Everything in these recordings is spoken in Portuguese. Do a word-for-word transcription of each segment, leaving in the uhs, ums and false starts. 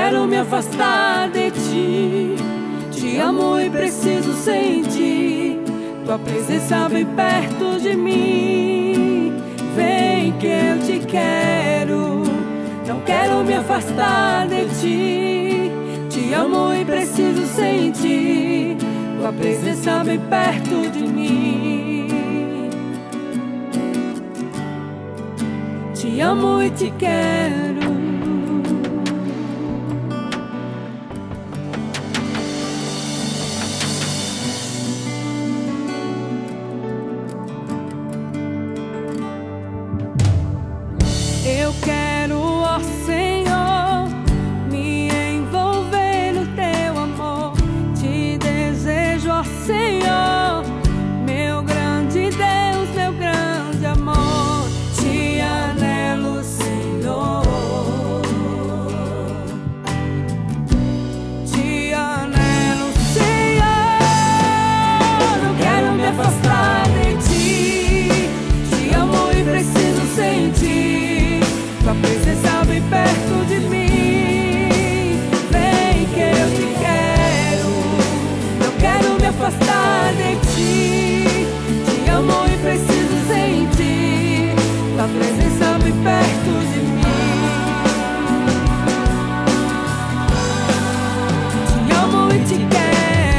quero me afastar de ti. Te amo e preciso sentir tua presença bem perto de mim. Vem que eu te quero, não quero me afastar de ti. Te amo e preciso sentir tua presença bem perto de mim. Te amo e te quero. Eu quero, ó Senhor, me envolver no teu amor. Te desejo, ó Senhor, meu grande Deus, meu grande amor. Te anelo, Senhor. Te anelo, Senhor. Não quero me afastar de ti. Te amo e preciso sentir tua presença bem perto de mim. Vem que eu te quero, não quero me afastar de ti. Te amo e preciso sentir tua presença bem perto de mim. Te amo e te quero.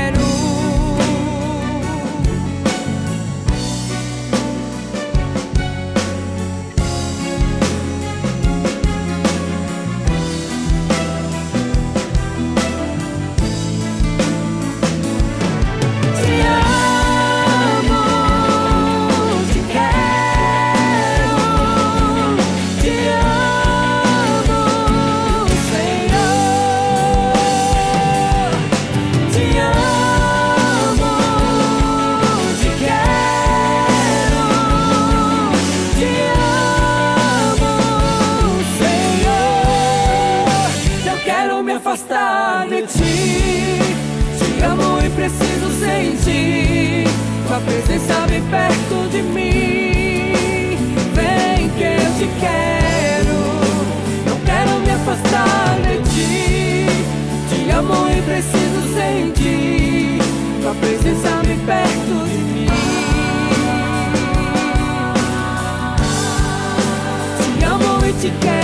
Afastar de ti. Te amo e preciso sentir tua presença bem perto de mim. Vem que eu te quero, não quero me afastar de ti. Te amo e preciso sentir tua presença bem perto de mim. Te amo e te quero.